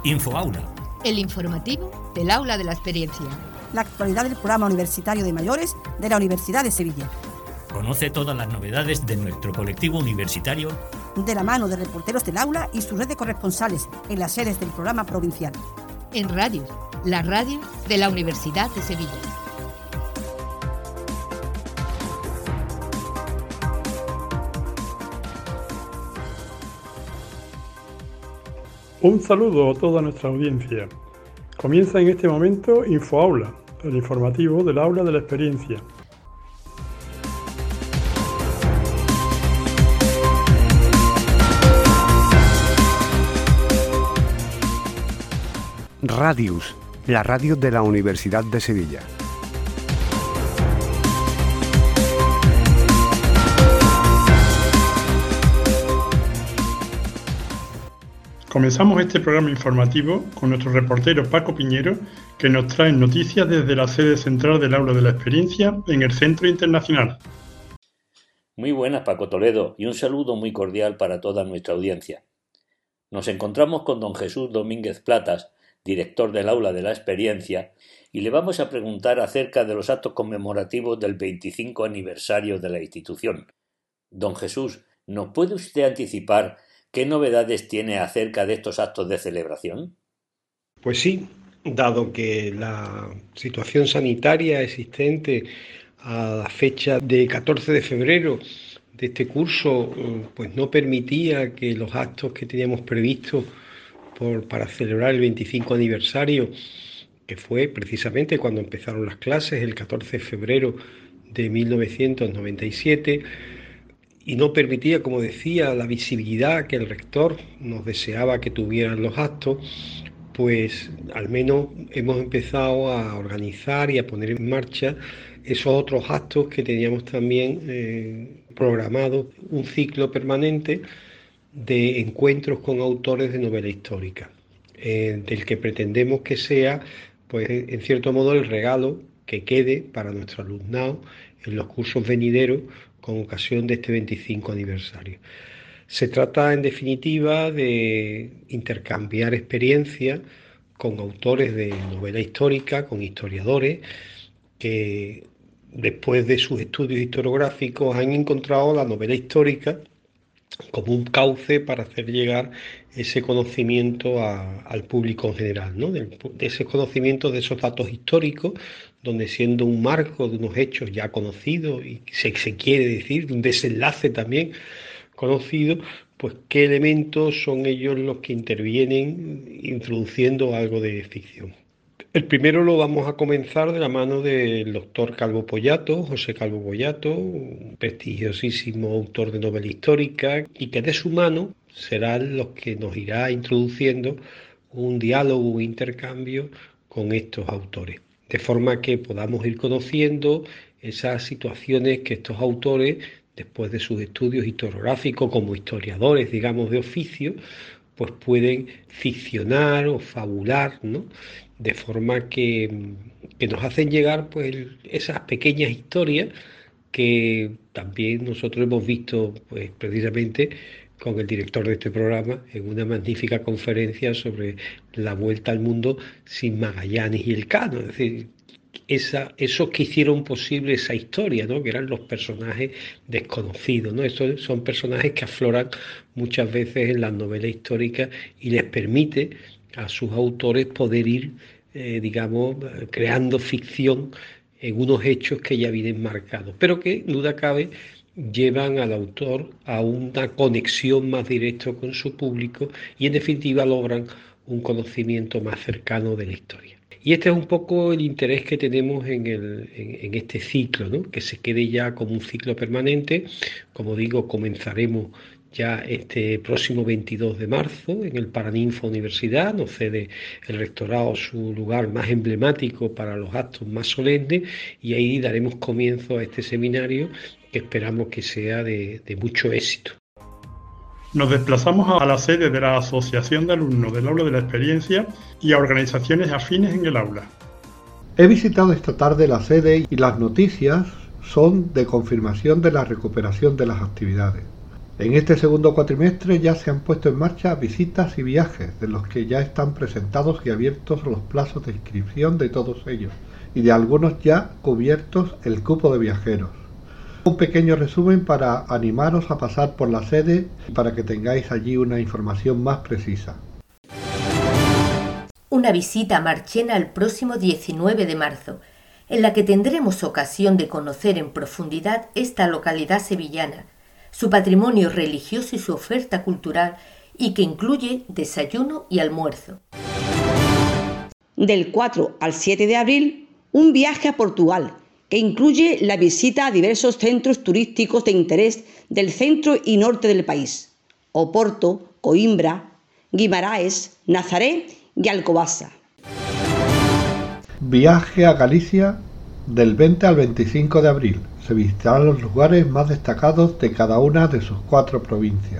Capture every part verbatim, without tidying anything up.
Infoaula. El informativo del Aula de la Experiencia. La actualidad del programa universitario de mayores de la Universidad de Sevilla. Conoce todas las novedades de nuestro colectivo universitario de la mano de reporteros del aula y su red de corresponsales en las sedes del programa provincial. En Radios, la radio de la Universidad de Sevilla. Un saludo a toda nuestra audiencia. Comienza en este momento Infoaula, el informativo del Aula de la Experiencia. Radius, la radio de la Universidad de Sevilla. Comenzamos este programa informativo con nuestro reportero Paco Piñero, que nos trae noticias desde la sede central del Aula de la Experiencia en el Centro Internacional. Muy buenas, Paco Toledo, y un saludo muy cordial para toda nuestra audiencia. Nos encontramos con don Jesús Domínguez Platas, director del Aula de la Experiencia, y le vamos a preguntar acerca de los actos conmemorativos del veinticinco aniversario de la institución. Don Jesús, ¿nos puede usted anticipar qué novedades tiene acerca de estos actos de celebración? Pues sí, dado que la situación sanitaria existente a la fecha de catorce de febrero de este curso pues no permitía que los actos que teníamos previstos por, para celebrar el veinticinco aniversario, que fue precisamente cuando empezaron las clases, el catorce de febrero de mil novecientos noventa y siete, y no permitía, como decía, la visibilidad que el rector nos deseaba que tuvieran los actos, pues al menos hemos empezado a organizar y a poner en marcha esos otros actos que teníamos también eh, programados, un ciclo permanente de encuentros con autores de novela histórica, eh, del que pretendemos que sea, pues en cierto modo, el regalo que quede para nuestro alumnado en los cursos venideros con ocasión de este veinticinco aniversario. Se trata, en definitiva, de intercambiar experiencias con autores de novela histórica, con historiadores que, después de sus estudios historiográficos, han encontrado la novela histórica como un cauce para hacer llegar ese conocimiento a, al público en general, ¿no? De, de ese conocimiento de esos datos históricos, donde siendo un marco de unos hechos ya conocidos y se, se quiere decir, un desenlace también conocido, pues qué elementos son ellos los que intervienen introduciendo algo de ficción. El primero lo vamos a comenzar de la mano del doctor Calvo Pollato, José Calvo Pollato, un prestigiosísimo autor de novela histórica, y que de su mano serán los que nos irá introduciendo un diálogo, un intercambio con estos autores, de forma que podamos ir conociendo esas situaciones que estos autores, después de sus estudios historiográficos como historiadores, digamos, de oficio, pues pueden ficcionar o fabular, ¿no? De forma que, que nos hacen llegar pues esas pequeñas historias que también nosotros hemos visto pues precisamente con el director de este programa en una magnífica conferencia sobre la vuelta al mundo sin Magallanes y Elcano, es decir, esa, esos que hicieron posible esa historia, ¿no? Que eran los personajes desconocidos, ¿no? Estos son personajes que afloran muchas veces en las novelas históricas y les permite a sus autores poder ir, eh, digamos, creando ficción en unos hechos que ya vienen marcados, pero que, duda cabe, llevan al autor a una conexión más directa con su público y, en definitiva, logran un conocimiento más cercano de la historia. Y este es un poco el interés que tenemos en, el, en, en este ciclo, ¿no? Que se quede ya como un ciclo permanente. Como digo, comenzaremos ya este próximo veintidós de marzo en el Paraninfo Universidad. Nos cede el rectorado su lugar más emblemático para los actos más solemnes y ahí daremos comienzo a este seminario que esperamos que sea de, de mucho éxito. Nos desplazamos a la sede de la Asociación de Alumnos del Aula de la Experiencia y a organizaciones afines en el aula. He visitado esta tarde la sede y las noticias son de confirmación de la recuperación de las actividades. En este segundo cuatrimestre ya se han puesto en marcha visitas y viajes, de los que ya están presentados y abiertos los plazos de inscripción de todos ellos, y de algunos ya cubiertos el cupo de viajeros. Un pequeño resumen para animaros a pasar por la sede y para que tengáis allí una información más precisa. Una visita a Marchena el próximo diecinueve de marzo, en la que tendremos ocasión de conocer en profundidad esta localidad sevillana, su patrimonio religioso y su oferta cultural, y que incluye desayuno y almuerzo. Del cuatro al siete de abril, un viaje a Portugal, que incluye la visita a diversos centros turísticos de interés del centro y norte del país: Oporto, Coimbra, Guimaraes, Nazaré y Alcobaça. Viaje a Galicia del veinte al veinticinco de abril. Se visitarán los lugares más destacados de cada una de sus cuatro provincias.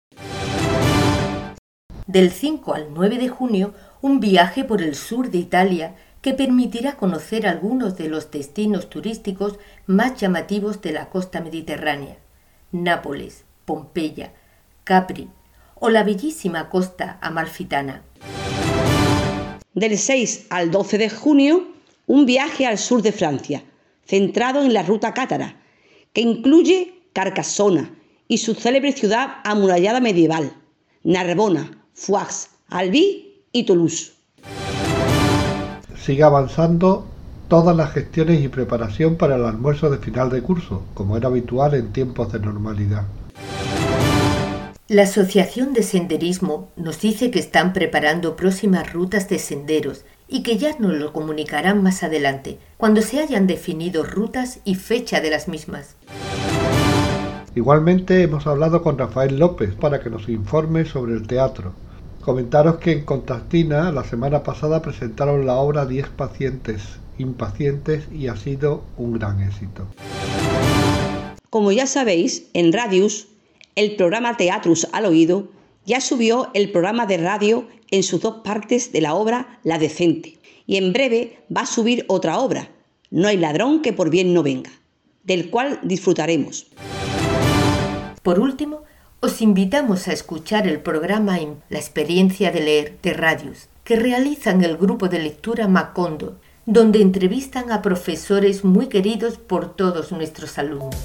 Del cinco al nueve de junio, un viaje por el sur de Italia que permitirá conocer algunos de los destinos turísticos más llamativos de la costa mediterránea: Nápoles, Pompeya, Capri o la bellísima costa amalfitana. Del seis al doce de junio, un viaje al sur de Francia, centrado en la ruta cátara, que incluye Carcassona y su célebre ciudad amurallada medieval, Narbona, Foix, Albi y Toulouse. Sigue avanzando todas las gestiones y preparación para el almuerzo de final de curso, como era habitual en tiempos de normalidad. La Asociación de Senderismo nos dice que están preparando próximas rutas de senderos y que ya nos lo comunicarán más adelante, cuando se hayan definido rutas y fecha de las mismas. Igualmente hemos hablado con Rafael López para que nos informe sobre el teatro. Comentaros que en Constantina la semana pasada presentaron la obra Diez pacientes impacientes y ha sido un gran éxito. Como ya sabéis, en Radius, el programa Teatrus al Oído ya subió el programa de radio en sus dos partes de la obra La Decente, y en breve va a subir otra obra, No hay ladrón que por bien no venga, del cual disfrutaremos. Por último, os invitamos a escuchar el programa La experiencia de leer de Radius, que realizan el grupo de lectura Macondo, donde entrevistan a profesores muy queridos por todos nuestros alumnos.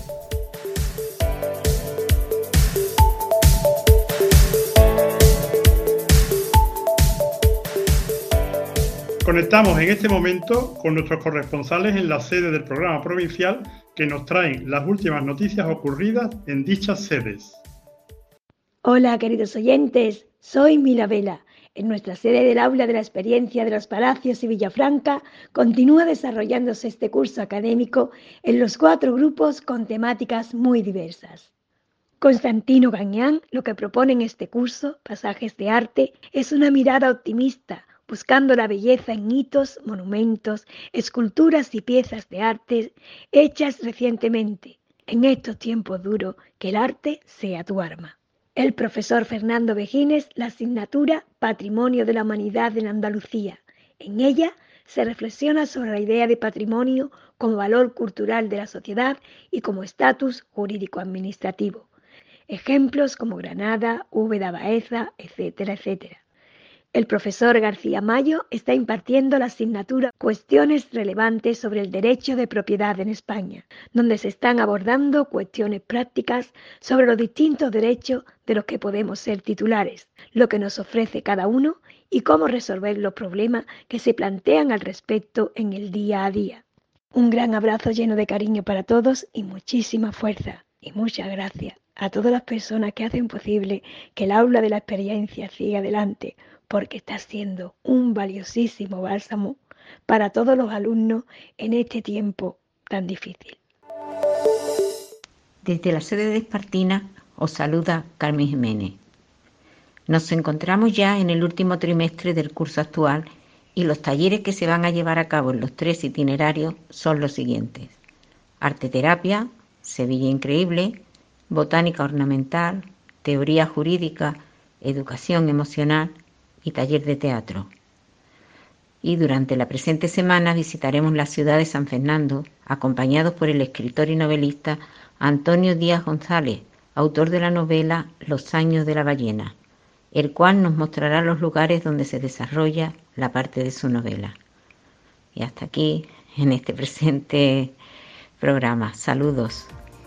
Conectamos en este momento con nuestros corresponsales en la sede del programa provincial, que nos traen las últimas noticias ocurridas en dichas sedes. Hola, queridos oyentes, soy Mila Vela. En nuestra sede del Aula de la Experiencia de los Palacios y Villafranca continúa desarrollándose este curso académico en los cuatro grupos con temáticas muy diversas. Constantino Gañán lo que propone en este curso, Pasajes de Arte, es una mirada optimista, buscando la belleza en hitos, monumentos, esculturas y piezas de arte hechas recientemente, en estos tiempos duros, que el arte sea tu arma. El profesor Fernando Vejines, la asignatura Patrimonio de la Humanidad en Andalucía. En ella se reflexiona sobre la idea de patrimonio como valor cultural de la sociedad y como estatus jurídico-administrativo. Ejemplos como Granada, Úbeda, Baeza, etcétera, etcétera. El profesor García Mayo está impartiendo la asignatura Cuestiones relevantes sobre el derecho de propiedad en España, donde se están abordando cuestiones prácticas sobre los distintos derechos de los que podemos ser titulares, lo que nos ofrece cada uno y cómo resolver los problemas que se plantean al respecto en el día a día. Un gran abrazo lleno de cariño para todos y muchísima fuerza. Y muchas gracias a todas las personas que hacen posible que el aula de la experiencia siga adelante, porque está siendo un valiosísimo bálsamo para todos los alumnos en este tiempo tan difícil. Desde la sede de Espartina os saluda Carmen Jiménez. Nos encontramos ya en el último trimestre del curso actual y los talleres que se van a llevar a cabo en los tres itinerarios son los siguientes: Arteterapia, Sevilla Increíble, Botánica Ornamental, Teoría Jurídica, Educación Emocional y taller de teatro. Y durante la presente semana visitaremos la ciudad de San Fernando, acompañados por el escritor y novelista Antonio Díaz González, autor de la novela Los años de la ballena, el cual nos mostrará los lugares donde se desarrolla la parte de su novela. Y hasta aquí en este presente programa. Saludos.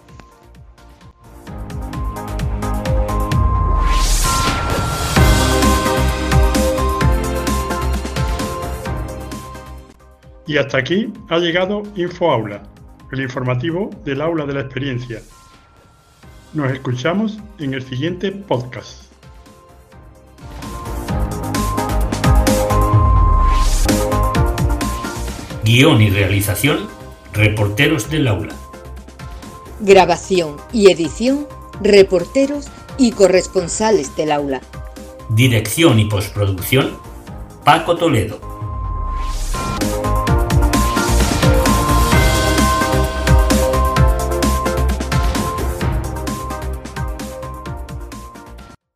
Y hasta aquí ha llegado InfoAula, el informativo del Aula de la Experiencia. Nos escuchamos en el siguiente podcast. Guión y realización, Reporteros del Aula. Grabación y edición, reporteros y corresponsales del aula. Dirección y postproducción, Paco Toledo.